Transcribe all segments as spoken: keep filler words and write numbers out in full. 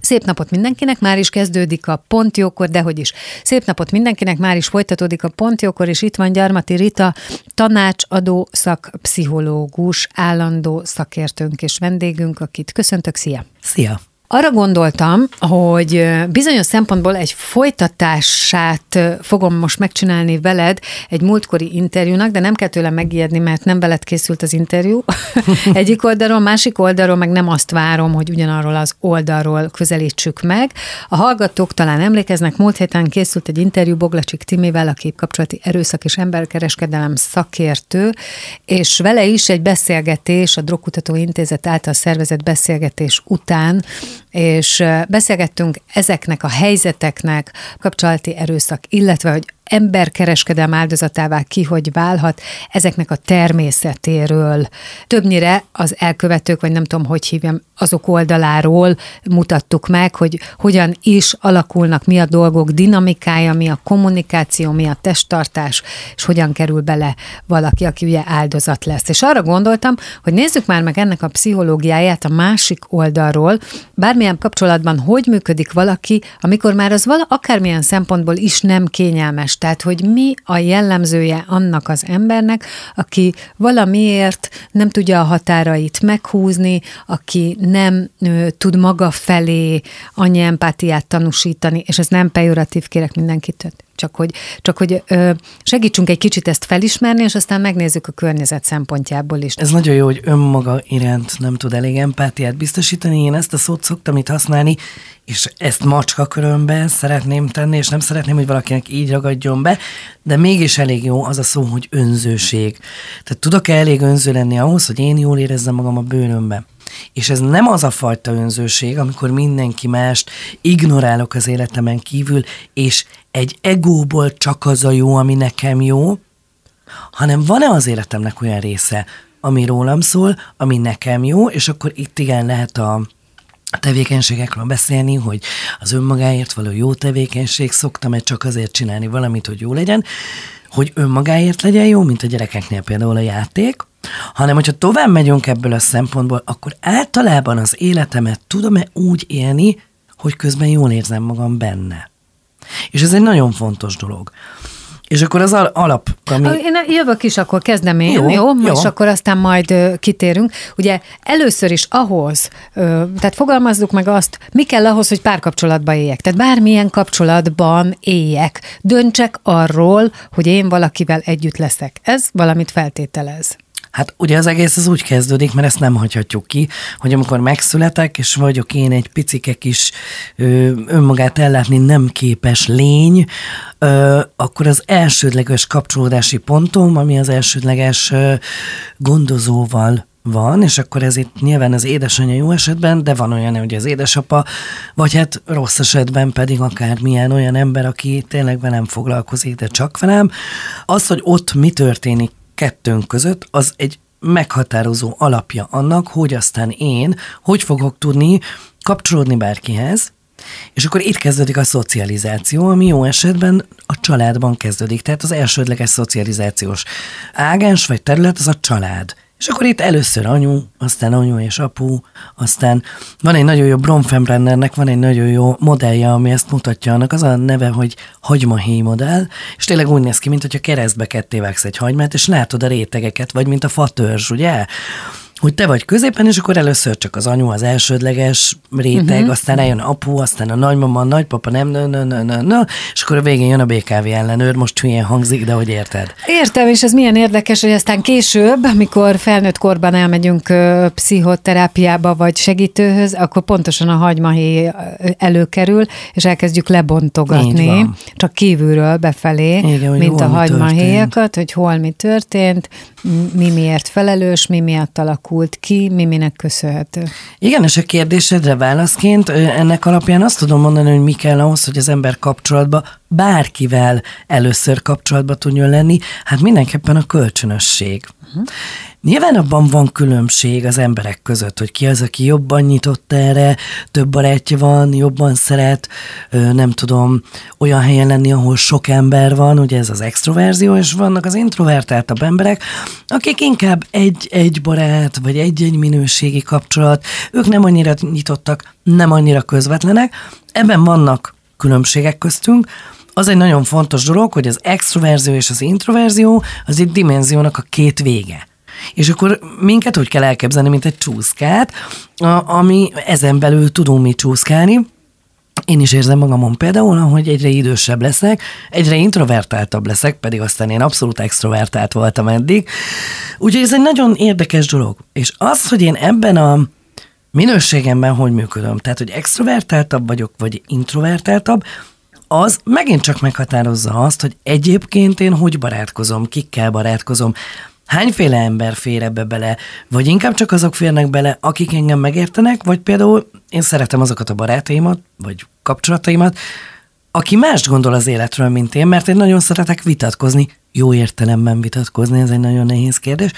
Szép napot mindenkinek, már is kezdődik a Pont Jókor, dehogy is. Szép napot mindenkinek, már is folytatódik a Pont Jókor, és itt van Gyarmati Rita, tanácsadó szakpszichológus, állandó szakértőnk és vendégünk, akit köszöntök, szia! Szia! Arra gondoltam, hogy bizonyos szempontból egy folytatását fogom most megcsinálni veled egy múltkori interjúnak, de nem kell tőlem megijedni, mert nem veled készült az interjú. Egyik oldalról, másik oldalról meg nem azt várom, hogy ugyanarról az oldalról közelítsük meg. A hallgatók talán emlékeznek, múlt héten készült egy interjú Boglacsik Timivel, aki kapcsolati erőszak és emberkereskedelem szakértő, és vele is egy beszélgetés, a Drogkutató Intézet által szervezett beszélgetés után, és beszélgettünk ezeknek a helyzeteknek, kapcsolati erőszak, illetve hogy emberkereskedelem áldozatává ki, hogy válhat, ezeknek a természetéről. Többnyire az elkövetők, vagy nem tudom, hogy hívjam, azok oldaláról mutattuk meg, hogy hogyan is alakulnak, mi a dolgok dinamikája, mi a kommunikáció, mi a testtartás, és hogyan kerül bele valaki, aki ugye áldozat lesz. És arra gondoltam, hogy nézzük már meg ennek a pszichológiáját a másik oldalról, bármilyen kapcsolatban hogy működik valaki, amikor már az vala, akármilyen szempontból is nem kényelmes. Tehát, hogy mi a jellemzője annak az embernek, aki valamiért nem tudja a határait meghúzni, aki nem ö, tud maga felé annyi empátiát tanúsítani, és ez nem pejoratív, kérek mindenkit, csak hogy, csak hogy ö, segítsünk egy kicsit ezt felismerni, és aztán megnézzük a környezet szempontjából is. Ez nagyon jó, hogy önmaga iránt nem tud elég empátiát biztosítani. Én ezt a szót szoktam itt használni, és ezt macskakörömben szeretném tenni, és nem szeretném, hogy valakinek így ragadjon be, de mégis elég jó az a szó, hogy önzőség. Tehát tudok-e elég önző lenni ahhoz, hogy én jól érezzem magam a bőrömben? És ez nem az a fajta önzőség, amikor mindenki mást ignorálok az életemen kívül, és egy egóból csak az a jó, ami nekem jó, hanem van-e az életemnek olyan része, ami rólam szól, ami nekem jó, és akkor itt igen lehet a a tevékenységekről beszélni, hogy az önmagáért való jó tevékenység, szoktam-e csak azért csinálni valamit, hogy jó legyen, hogy önmagáért legyen jó, mint a gyerekeknél például a játék, hanem hogyha tovább megyünk ebből a szempontból, akkor általában az életemet tudom-e úgy élni, hogy közben jól érzem magam benne. És ez egy nagyon fontos dolog. És akkor az alap, ami... Én jövök is, akkor kezdem én, jó, jó? jó? És akkor aztán majd kitérünk. Ugye először is ahhoz, tehát fogalmazzuk meg azt, mi kell ahhoz, hogy párkapcsolatban éljek. Tehát bármilyen kapcsolatban éljek. Döntsek arról, hogy én valakivel együtt leszek. Ez valamit feltételez. Hát ugye az egész az úgy kezdődik, mert ezt nem hagyhatjuk ki, hogy amikor megszületek, és vagyok én egy picike kis ö, önmagát ellátni nem képes lény, ö, akkor az elsődleges kapcsolódási pontom, ami az elsődleges ö, gondozóval van, és akkor ez itt nyilván az édesanyja jó esetben, de van olyan, hogy az édesapa, vagy hát rossz esetben pedig akármilyen olyan ember, aki tényleg velem foglalkozik, de csak velem. Az, hogy ott mi történik kettőnk között, az egy meghatározó alapja annak, hogy aztán én hogy fogok tudni kapcsolódni bárkihez, és akkor itt kezdődik a szocializáció, ami jó esetben a családban kezdődik. Tehát az elsődleges szocializációs ágáns vagy terület az a család. És akkor itt először anyu, aztán anyu és apu, aztán van egy nagyon jó Bronfenbrennernek, van egy nagyon jó modellje, ami ezt mutatja, annak az a neve, hogy hagymahéj modell, és tényleg úgy néz ki, mint hogyha keresztbe kettévágsz egy hagymát, és látod a rétegeket, vagy mint a fatörzs, ugye? Hogy te vagy középen, és akkor először csak az anyu, az elsődleges réteg, uh-huh. aztán eljön apu, aztán a nagymama, a nagypapa, nem, nö, nö, nö, nö, nö, és akkor a végén jön a bé ká vé ellenőr, most hülyén hangzik, de hogy érted? Értem, és ez milyen érdekes, hogy aztán később, amikor felnőtt korban elmegyünk pszichoterápiába vagy segítőhöz, akkor pontosan a hagymahéj előkerül, és elkezdjük lebontogatni, csak kívülről befelé, igen, mint a hagymahéjakat, hogy hol mi történt, mi miért felelős, mi miatt alakult ki, mi minek köszönhető. Igen, és a kérdésedre válaszként ennek alapján azt tudom mondani, hogy mi kell ahhoz, hogy az ember kapcsolatba bárkivel először kapcsolatba tudjon lenni, hát mindenképpen a kölcsönösség. Uh-huh. Nyilván abban van különbség az emberek között, hogy ki az, aki jobban nyitott erre, több barátja van, jobban szeret, nem tudom, olyan helyen lenni, ahol sok ember van, ugye ez az extroverzió, és vannak az introvertáltabb emberek, akik inkább egy-egy barát, vagy egy-egy minőségi kapcsolat, ők nem annyira nyitottak, nem annyira közvetlenek, ebben vannak különbségek köztünk. Az egy nagyon fontos dolog, hogy az extroverzió és az introverzió az egy dimenziónak a két vége. És akkor minket úgy kell elképzelni, mint egy csúszkát, ami ezen belül tudunk mi csúszkálni. Én is érzem magamon például, hogy egyre idősebb leszek, egyre introvertáltabb leszek, pedig aztán én abszolút extrovertált voltam eddig. Úgyhogy ez egy nagyon érdekes dolog. És az, hogy én ebben a minőségemben hogy működöm, tehát hogy extrovertáltabb vagyok, vagy introvertáltabb, az megint csak meghatározza azt, hogy egyébként én hogy barátkozom, kikkel barátkozom, hányféle ember fér ebbe bele, vagy inkább csak azok férnek bele, akik engem megértenek, vagy például én szeretem azokat a barátaimat, vagy kapcsolataimat, aki mást gondol az életről, mint én, mert én nagyon szeretek vitatkozni, jó értelemben vitatkozni, ez egy nagyon nehéz kérdés.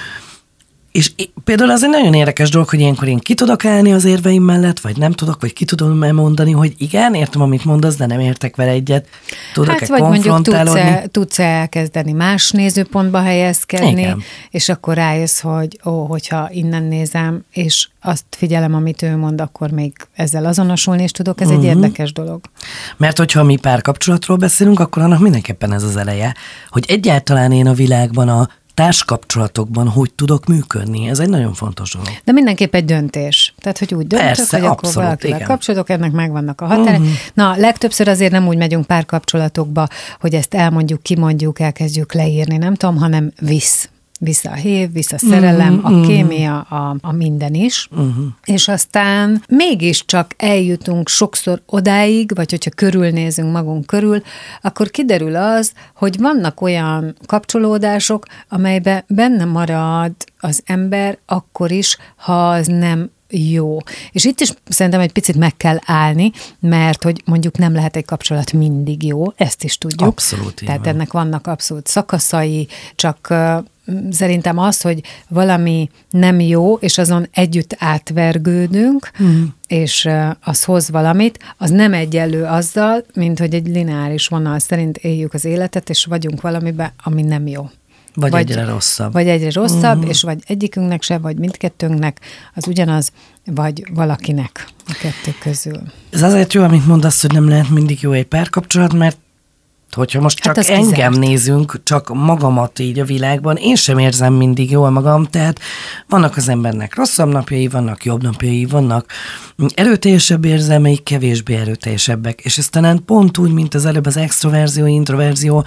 És például az egy nagyon érdekes dolog, hogy ilyenkor én ki tudok állni az érveim mellett, vagy nem tudok, vagy ki tudom mondani, hogy igen, értem, amit mondasz, de nem értek vele egyet. Tudok-e hát vagy konfrontálódni? mondjuk tudsz-e, tudsz-e elkezdeni más nézőpontba helyezkedni, igen. És akkor rájössz, hogy ó, hogyha innen nézem, és azt figyelem, amit ő mond, akkor még ezzel azonosulni is tudok. Ez uh-huh. egy érdekes dolog. Mert hogyha mi párkapcsolatról beszélünk, akkor annak mindenképpen ez az eleje, hogy egyáltalán én a világban a társkapcsolatokban hogy tudok működni. Ez egy nagyon fontos dolog. De mindenképp egy döntés. Tehát, hogy úgy döntök, Persze, hogy abszolút, akkor valakivel igen. kapcsolatok, ennek megvannak a határok. Uh-huh. Na, legtöbbször azért nem úgy megyünk párkapcsolatokba, hogy ezt elmondjuk, kimondjuk, elkezdjük leírni, nem tudom, hanem visz. Visz a hív, visz a szerelem, uh-huh, a kémia, a, a minden is. Uh-huh. És aztán mégiscsak eljutunk sokszor odáig, vagy hogyha körülnézünk magunk körül, akkor kiderül az, hogy vannak olyan kapcsolódások, amelyben benne marad az ember akkor is, ha az nem jó. És itt is szerintem egy picit meg kell állni, mert hogy mondjuk nem lehet egy kapcsolat mindig jó, ezt is tudjuk. Abszolút. Tehát van. ennek vannak abszolút szakaszai, csak szerintem az, hogy valami nem jó, és azon együtt átvergődünk, mm. és az hoz valamit, az nem egyenlő azzal, mint hogy egy lineáris vonal szerint éljük az életet, és vagyunk valamiben, ami nem jó. Vagy, vagy egyre rosszabb. Vagy egyre rosszabb, mm. és vagy egyikünknek se, vagy mindkettőnknek, az ugyanaz, vagy valakinek a kettő közül. Ez azért jó, amit mondasz, hogy nem lehet mindig jó egy párkapcsolat, mert hogyha most csak hát engem kizárt. Nézünk, csak magamat így a világban, én sem érzem mindig jól magam, tehát vannak az embernek rosszabb napjai, vannak jobb napjai, vannak erőteljesebb érzelmei, kevésbé erőteljesebbek, és ez talán pont úgy, mint az előbb az extroverzió, introverzió,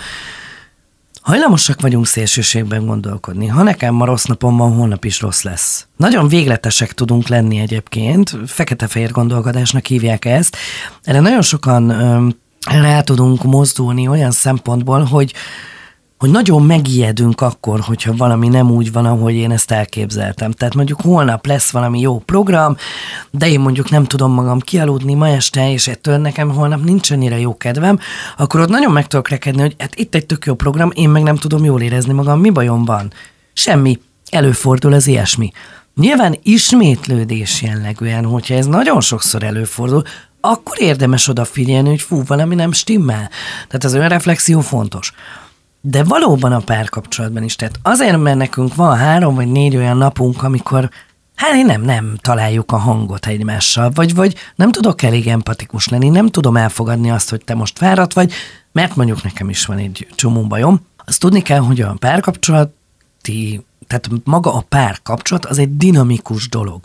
hajlamosak vagyunk szélsőségben gondolkodni. Ha nekem ma rossz napom van, holnap is rossz lesz. Nagyon végletesek tudunk lenni egyébként, fekete-fehér gondolkodásnak hívják ezt. Erre nagyon sokan öm, rá tudunk mozdulni olyan szempontból, hogy, hogy nagyon megijedünk akkor, hogyha valami nem úgy van, ahogy én ezt elképzeltem. Tehát mondjuk holnap lesz valami jó program, de én mondjuk nem tudom magam kialudni ma este, és ettől nekem holnap nincs annyira jó kedvem, akkor ott nagyon meg tudok rekedni, hogy hát itt egy tök jó program, én meg nem tudom jól érezni magam, mi bajom van? Semmi. Előfordul az ilyesmi. Nyilván ismétlődés jellegűen, hogyha ez nagyon sokszor előfordul, akkor érdemes odafigyelni, hogy fú, valami nem stimmel. Tehát az önreflexió fontos. De valóban a párkapcsolatban is. Tehát azért, mert nekünk van három vagy négy olyan napunk, amikor hát nem, nem találjuk a hangot egymással, vagy, vagy nem tudok elég empatikus lenni, nem tudom elfogadni azt, hogy te most fáradt vagy, mert mondjuk nekem is van egy csomó bajom. Azt tudni kell, hogy a párkapcsolati, tehát maga a párkapcsolat az egy dinamikus dolog.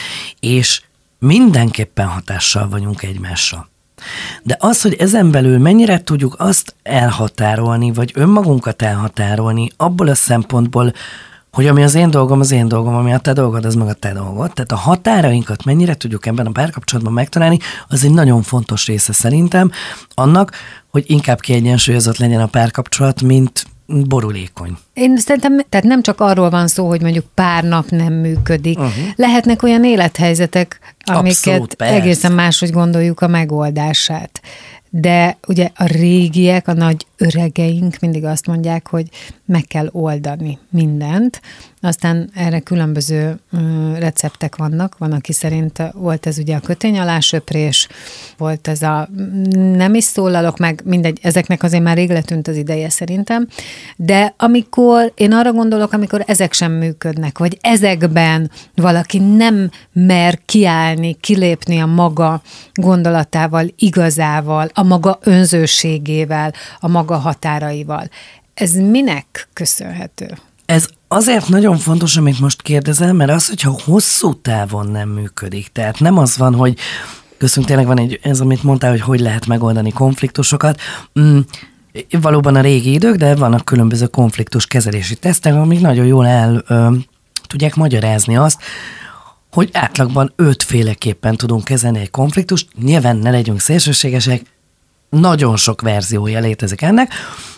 És mindenképpen hatással vagyunk egymásra. De az, hogy ezen belül mennyire tudjuk azt elhatárolni, vagy önmagunkat elhatárolni abból a szempontból, hogy ami az én dolgom, az én dolgom, ami a te dolgod, az meg a te dolgod. Tehát a határainkat mennyire tudjuk ebben a párkapcsolatban megtalálni, az egy nagyon fontos része szerintem annak, hogy inkább kiegyensúlyozott legyen a párkapcsolat, mint borulékony. Én szerintem, tehát nem csak arról van szó, hogy mondjuk pár nap nem működik. Uh-huh. Lehetnek olyan élethelyzetek, amiket Abszolút, egészen máshogy gondoljuk a megoldását. de ugye a régiek, a nagy öregeink mindig azt mondják, hogy meg kell oldani mindent. Aztán erre különböző receptek vannak. Van, aki szerint volt ez ugye a kötény alá söprés, volt ez a nem is szólalok meg, mindegy, ezeknek azért már rég letűnt az ideje szerintem. De amikor, én arra gondolok, amikor ezek sem működnek, vagy ezekben valaki nem mer kiállni, kilépni a maga gondolatával, igazával, a maga önzőségével, a maga határaival. Ez minek köszönhető? Ez azért nagyon fontos, amit most kérdezel, mert az, hogyha hosszú távon nem működik, tehát nem az van, hogy köszönjük, tényleg van egy, ez, amit mondtál, hogy hogy lehet megoldani konfliktusokat. Mm, valóban a régi idők, de vannak különböző konfliktus kezelési tesztek, amik nagyon jól el ö, tudják magyarázni azt, hogy átlagban ötféleképpen tudunk kezelni egy konfliktust. Nyilván ne legyünk szélsőségesek, nagyon sok verziója létezik ennek,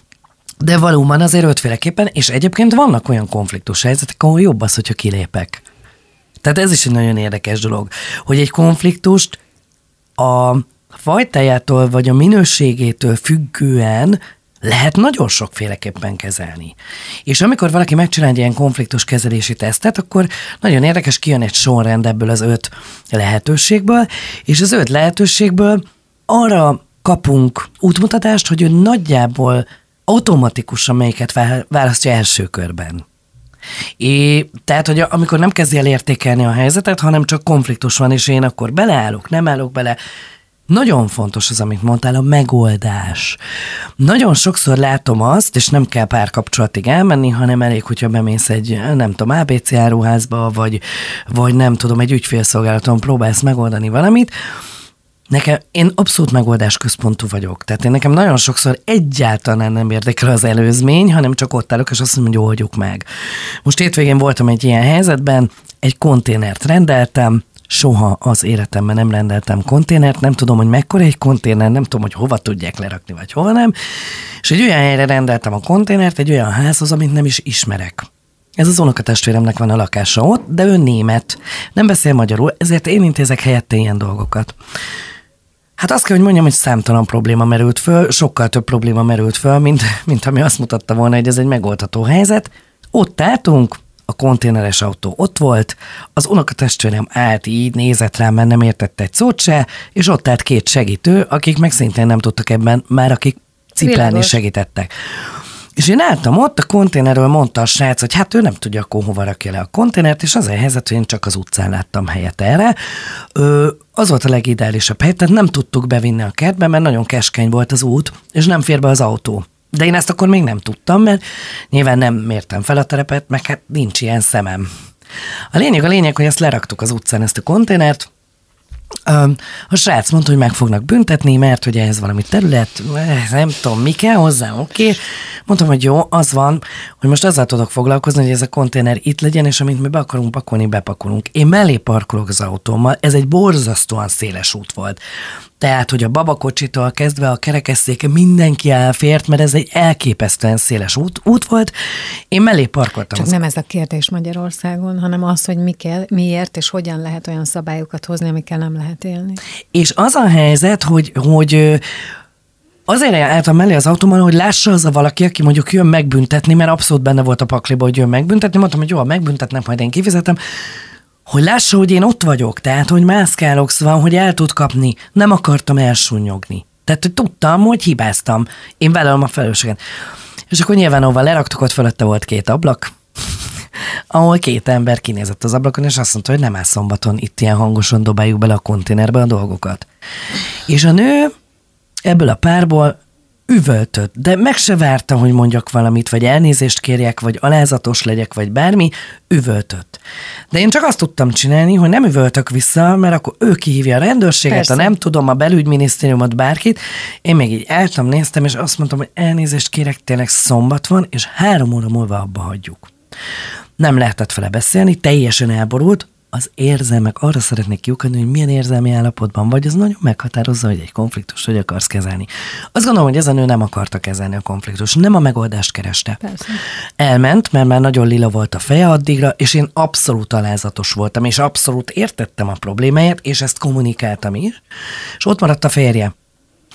de valóban azért ötféleképpen, és egyébként vannak olyan konfliktus helyzetek, ahol jobb az, hogyha kilépek. Tehát ez is egy nagyon érdekes dolog, hogy egy konfliktust a fajtájától vagy a minőségétől függően lehet nagyon sokféleképpen kezelni. És amikor valaki megcsinál egy ilyen konfliktus kezelési tesztet, akkor nagyon érdekes, kijön egy sorrend ebből az öt lehetőségből, és az öt lehetőségből arra kapunk útmutatást, hogy ő nagyjából automatikusan melyiket választja első körben. É, tehát, hogy amikor nem kezdi el értékelni a helyzetet, hanem csak konfliktus van, és én akkor beleállok, nem állok bele. Nagyon fontos az, amit mondtál, a megoldás. Nagyon sokszor látom azt, és nem kell párkapcsolatig elmenni, hanem elég, hogyha bemész egy, nem tudom, á bé cé áruházba, vagy, vagy nem tudom, egy ügyfélszolgálaton próbálsz megoldani valamit. Nekem, én abszolút megoldásközpontú vagyok. Tehát én nekem nagyon sokszor egyáltalán nem érdekel az előzmény, hanem csak ott állok, és azt mondom, hogy oldjuk meg. Most hétvégén voltam egy ilyen helyzetben, egy konténert rendeltem, soha az életemben nem rendeltem konténert, nem tudom, hogy mekkora egy konténer, nem tudom, hogy hova tudják lerakni, vagy hova nem, és egy olyan helyre rendeltem a konténert, egy olyan házhoz, amit nem is ismerek. Ez az unokatestvéremnek van a lakása ott, de ő német, nem beszél magyarul, ezért én intézek helyette ilyen dolgokat. Hát azt kell, hogy mondjam, hogy számtalan probléma merült föl, sokkal több probléma merült föl, mint, mint ami azt mutatta volna, hogy ez egy megoldható helyzet. Ott álltunk, a konténeres autó ott volt, az unokatestvérem állt így, nézett rám, mert nem értette egy szót se, és ott állt két segítő, akik meg szintén nem tudtak ebben, már akik ciplálni segítettek. És én álltam ott, a konténerről mondta a srác, hogy hát ő nem tudja, akkor hova rakja le a konténert, és az a helyzet, hogy én csak az utcán láttam helyet erre. Ö, az volt a legideálisabb hely, tehát nem tudtuk bevinni a kertbe, mert nagyon keskeny volt az út, és nem fér be az autó. De én ezt akkor még nem tudtam, mert nyilván nem mértem fel a terepet, meg hát nincs ilyen szemem. A lényeg a lényeg, hogy ezt leraktuk az utcán, ezt a konténert. A srác mondta, hogy meg fognak büntetni, mert hogy ez valami terület, nem tudom, mi kell hozzá, oké. Okay. Mondtam, hogy jó, az van, hogy most azzal tudok foglalkozni, hogy ez a konténer itt legyen, és amint mi be akarunk pakolni, bepakolunk. Én mellé parkolok az autómmal, ez egy borzasztóan széles út volt. Tehát, hogy a babakocsitól kezdve a kerekesszéke mindenki elfért, mert ez egy elképesztően széles út, út volt. Én mellé parkoltam. Csak az... nem ez a kérdés Magyarországon, hanem az, hogy mi kell, miért és hogyan lehet olyan szabályokat hozni, amikkel nem lehet élni. És az a helyzet, hogy, hogy azért álltam mellé az autómmal, hogy lássa az a valaki, aki mondjuk jön megbüntetni, mert abszolút benne volt a pakliba, hogy jön megbüntetni. Mondtam, hogy jó, ha megbüntetnek, majd én kifizetem. Hogy lássa, hogy én ott vagyok, tehát, hogy mászkálok, szóval, hogy el tud kapni. Nem akartam elsúnyogni. Tehát, hogy tudtam, hogy hibáztam. Én vállalom a felelősséget. És akkor nyilván, ahol leraktuk, ott fölötte volt két ablak, ahol két ember kinézett az ablakon, és azt mondta, hogy nem áll szombaton itt ilyen hangosan dobáljuk bele a konténerbe a dolgokat. És a nő ebből a párból üvöltött, de meg se várta, hogy mondjak valamit, vagy elnézést kérjek, vagy alázatos legyek, vagy bármi, üvöltött. De én csak azt tudtam csinálni, hogy nem üvöltök vissza, mert akkor ő kihívja a rendőrséget, persze. A nem tudom, a belügyminisztériumot, bárkit. Én még így álltam, néztem, és azt mondtam, hogy elnézést kérek, tényleg szombat van, és három óra múlva abba hagyjuk. Nem lehetett vele beszélni, teljesen elborult, az érzelmek, arra szeretnék kiukadni, hogy milyen érzelmi állapotban vagy, az nagyon meghatározza, hogy egy konfliktust hogy akarsz kezelni. Azt gondolom, hogy ez a nő nem akarta kezelni a konfliktust, nem a megoldást kereste. Persze. Elment, mert már nagyon lila volt a feje addigra, és én abszolút alázatos voltam, és abszolút értettem a problémáját, és ezt kommunikáltam is, és ott maradt a férje.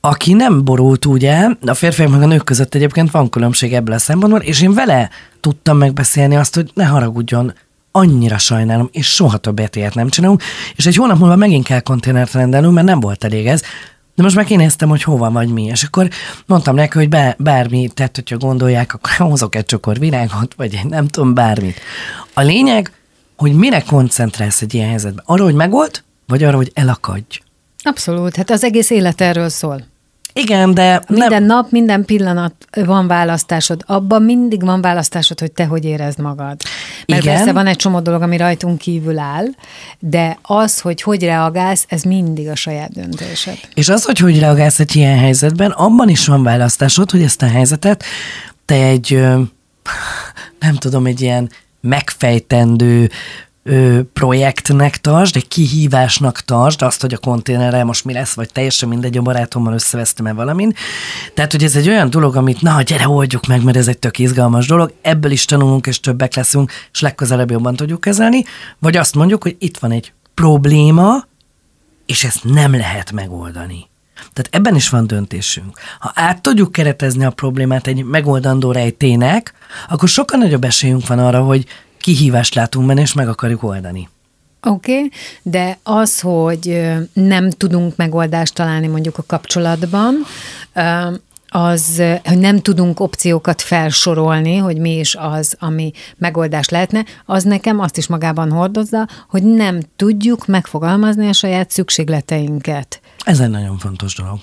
aki nem borult úgy el, a férfiak meg a nők között egyébként van különbség ebből a szempontból, és én vele tudtam megbeszélni azt, hogy ne haragudjon, annyira sajnálom, és soha többet ilyet nem csinálunk, és egy hónap múlva megint kell konténert rendelnünk, mert nem volt elég ez. De most meg kinéztem, hogy hova vagy mi, és akkor mondtam neki, hogy bár, bármi, tehát hogyha gondolják, akkor hozok egy csokor virágot, vagy egy nem tudom, bármit. A lényeg, hogy mire koncentrálsz egy ilyen helyzetben? Arra, hogy megold, vagy arra, hogy elakadj? Abszolút, hát az egész élet erről szól. Igen, de... Minden nem... nap, minden pillanat van választásod. Abban mindig van választásod, hogy te hogy érezd magad. Mert Igen. persze van egy csomó dolog, ami rajtunk kívül áll, de az, hogy hogy reagálsz, ez mindig a saját döntésed. És az, hogy hogy reagálsz egy ilyen helyzetben, abban is van választásod, hogy ezt a helyzetet te egy, nem tudom, egy ilyen megfejtendő ö, projektnek tartsd, egy kihívásnak tartsd, azt, hogy a konténerrel most mi lesz, vagy teljesen mindegy, a barátommal összevesztem-e valamin. Tehát, hogy ez egy olyan dolog, amit na, gyere, oldjuk meg, mert ez egy tök izgalmas dolog, ebből is tanulunk, és többek leszünk, és legközelebb jobban tudjuk kezelni, vagy azt mondjuk, hogy itt van egy probléma, és ezt nem lehet megoldani. Tehát ebben is van döntésünk. Ha át tudjuk keretezni a problémát egy megoldandó rejtének, akkor sokkal nagyobb esélyünk van arra, hogy kihívást látunk benne, és meg akarjuk oldani. Oké, okay, de az, hogy nem tudunk megoldást találni mondjuk a kapcsolatban, az, hogy nem tudunk opciókat felsorolni, hogy mi is az, ami megoldás lehetne, az nekem azt is magában hordozza, hogy nem tudjuk megfogalmazni a saját szükségleteinket. Ez egy nagyon fontos dolog.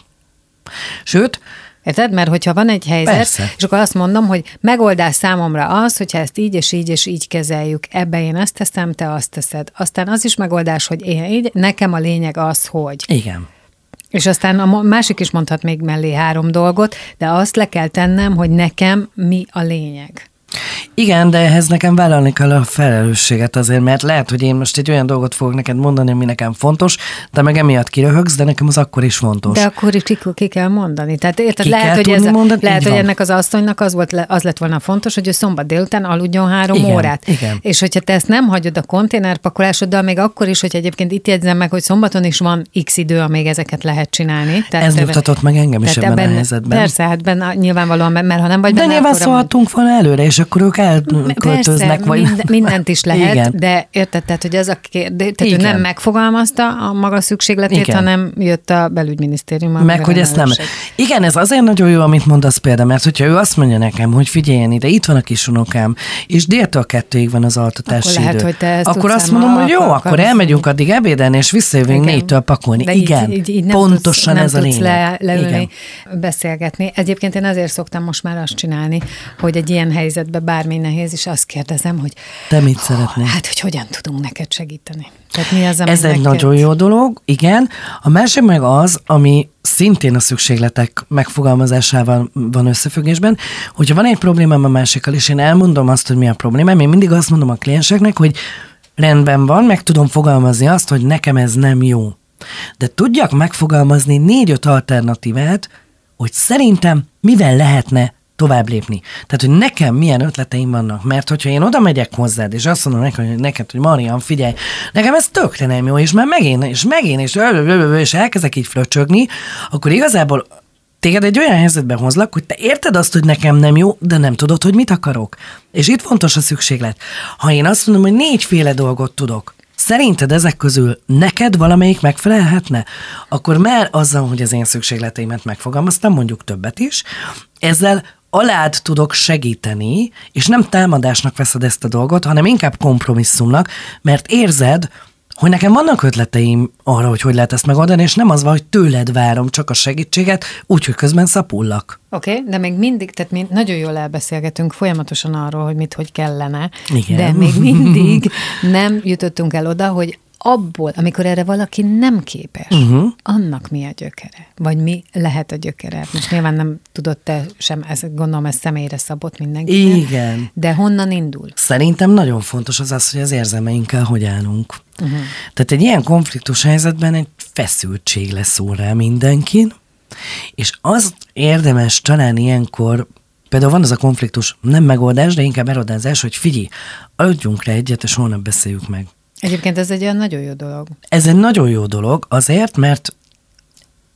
Sőt, érted? Mert hogyha van egy helyzet, persze. És akkor azt mondom, hogy megoldás számomra az, hogyha ezt így és így és így kezeljük, ebbe én ezt teszem, te azt teszed. Aztán az is megoldás, hogy én így, nekem a lényeg az, hogy. Igen. És aztán a másik is mondhat még mellé három dolgot, de azt le kell tennem, hogy nekem mi a lényeg. Igen, de ehhez nekem vállalni kell a felelősséget azért, mert lehet, hogy én most egy olyan dolgot fogok neked mondani, ami nekem fontos, de meg emiatt kiröhögsz, de nekem az akkor is fontos. De akkor is ki, ki kell mondani. Tehát érted, ki lehet, hogy, ez a, mondani, lehet hogy ennek az asszonynak az, volt, az lett volna fontos, hogy ő szombat délután aludjon három igen, órát. Igen. És hogyha te ezt nem hagyod a konténerpakolásoddal, még akkor is, hogy egyébként itt jegyzem meg, hogy szombaton is van x idő, amíg ezeket lehet csinálni. Tehát ez nyugtatott meg engem is ebben, ebben a helyzetben. Persze, hát benne, nyilvánvalóan, mert ha nem vagy de benne, nyilván szólhatunk volna előre, és akkor ők elköltöznek. Persze, vagy... mind, mindent is lehet, igen. de érted, tehát, hogy ez a kérdés, tehát ő nem megfogalmazta a maga szükségletét, igen. hanem jött a belügyminisztériumban. Meg, hogy ezt nem. Igen, ez azért nagyon jó, amit mondasz például, mert hogyha ő azt mondja nekem, hogy figyeljen ide, itt van a kis unokám, és déltől kettőig van az altatási akkor lehet, idő. hogy te ezt akkor azt mondom, hogy jó, akkor elmegyünk addig ebédelni, és visszajövünk négytől pakolni. De igen, így, így, így nem pontosan tudsz, ez nem a lényeg. Le, leülni, igen. beszélgetni. Egyébként én azért szoktam most már azt csinálni, hogy egy ilyen helyzetben bármi nehéz, és azt kérdezem, hogy te mit szeretnél? Hát, hogy hogyan tudunk neked segíteni? Tehát mi az, ez egy neked... nagyon jó dolog, igen. A másik meg az, ami szintén a szükségletek megfogalmazásával van összefüggésben, hogyha van egy problémám a másikkal, és én elmondom azt, hogy mi a problémám, én mindig azt mondom a klienseknek, hogy rendben van, meg tudom fogalmazni azt, hogy nekem ez nem jó. De tudjak megfogalmazni négy-öt alternatívát, hogy szerintem mivel lehetne tovább lépni. Tehát, hogy nekem milyen ötleteim vannak, mert hogyha én oda megyek hozzád, és azt mondom neked, hogy, neked, hogy Marian, figyelj, nekem ez tökre nem jó, és már megint, és megint, és, és elkezdek így fröcsögni, akkor igazából téged egy olyan helyzetben hozlak, hogy te érted azt, hogy nekem nem jó, de nem tudod, hogy mit akarok. És itt fontos a szükséglet. Ha én azt mondom, hogy négyféle dolgot tudok, szerinted ezek közül neked valamelyik megfelelhetne? Akkor már azzal, hogy az én szükségleteimet megfogalmaztam, mondjuk többet is, ezzel alád tudok segíteni, és nem támadásnak veszed ezt a dolgot, hanem inkább kompromisszumnak, mert érzed, hogy nekem vannak ötleteim arra, hogy hogy lehet ezt megoldani, és nem az van, hogy tőled várom csak a segítséget, úgyhogy közben szapullak. Oké, okay, de még mindig, tehát mi nagyon jól elbeszélgetünk folyamatosan arról, hogy mit, hogy kellene, igen. De még mindig nem jutottunk el oda, hogy abból, amikor erre valaki nem képes, uh-huh. annak mi a gyökere? Vagy mi lehet a gyökere? Most nyilván nem tudod te sem, ezt, gondolom ez személyre szabott mindenkinek. Igen. De honnan indul? Szerintem nagyon fontos az az, hogy az érzelmeinkkel hogy állunk. Uh-huh. Tehát egy ilyen konfliktus helyzetben egy feszültség lesz rá mindenkin, és az érdemes talán ilyenkor, például van az a konfliktus, nem megoldás, de inkább erodázás, hogy figyelj, aludjunk rá egyet, és holnap beszéljük meg. Egyébként ez egy olyan nagyon jó dolog. Ez egy nagyon jó dolog azért, mert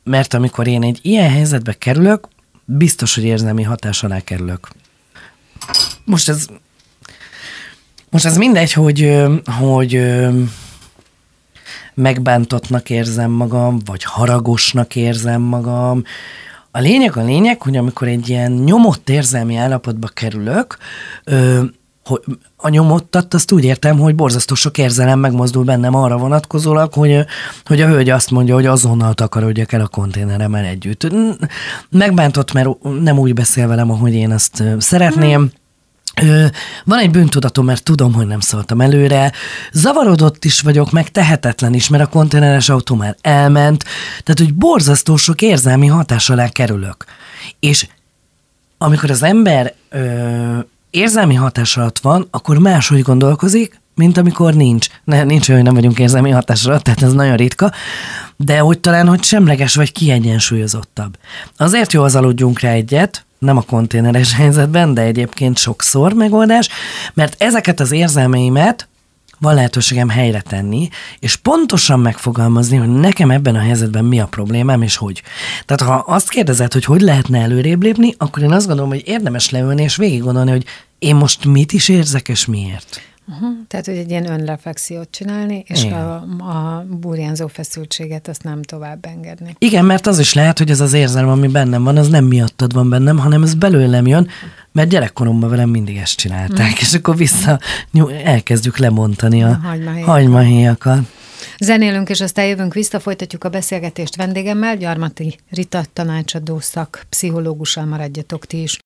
mert amikor én egy ilyen helyzetbe kerülök, biztos, hogy érzelmi hatás alá kerülök. Most ez, most ez mindegy, hogy, hogy megbántottnak érzem magam, vagy haragosnak érzem magam. A lényeg a lényeg, hogy amikor egy ilyen nyomott érzelmi állapotba kerülök, hogy a nyomottat azt úgy értem, hogy borzasztó sok érzelem megmozdul bennem arra vonatkozólag, hogy, hogy a hölgy azt mondja, hogy azonnal takarodjak el a konténeremmel együtt. Megbántott, mert nem úgy beszél velem, ahogy én azt szeretném. Van egy bűntudatom, mert tudom, hogy nem szóltam előre. Zavarodott is vagyok, meg tehetetlen is, mert a konténeres autó már elment. Tehát, hogy borzasztó sok érzelmi hatás alá kerülök. És amikor az ember ö, érzelmi hatás alatt van, akkor máshogy gondolkozik, mint amikor nincs. Ne, nincs olyan, hogy nem vagyunk érzelmi hatás alatt, tehát ez nagyon ritka, de hogy talán, hogy semleges vagy kiegyensúlyozottabb. Azért jó, az aludjunk rá egyet, nem a konténeres helyzetben, de egyébként sokszor megoldás, mert ezeket az érzelmeimet van lehetőségem helyre tenni, és pontosan megfogalmazni, hogy nekem ebben a helyzetben mi a problémám, és hogy. Tehát ha azt kérdezed, hogy hogy lehetne előrébb lépni, akkor én azt gondolom, hogy érdemes leülni, és végig gondolni, hogy én most mit is érzek, és miért. Uh-huh. Tehát, hogy egy ilyen önreflexiót csinálni, és a, a burjánzó feszültséget azt nem tovább engedni. Igen, mert az is lehet, hogy ez az érzelem, ami bennem van, az nem miattad van bennem, hanem ez belőlem jön, mert gyerekkoromban velem mindig ezt csinálták, mm. és akkor vissza elkezdjük lemontani a, a hagymahéjakat. Zenélünk, és aztán jövünk vissza, folytatjuk a beszélgetést vendégemmel, Gyarmati Rita tanácsadó szak, pszichológussal, maradjatok ti is.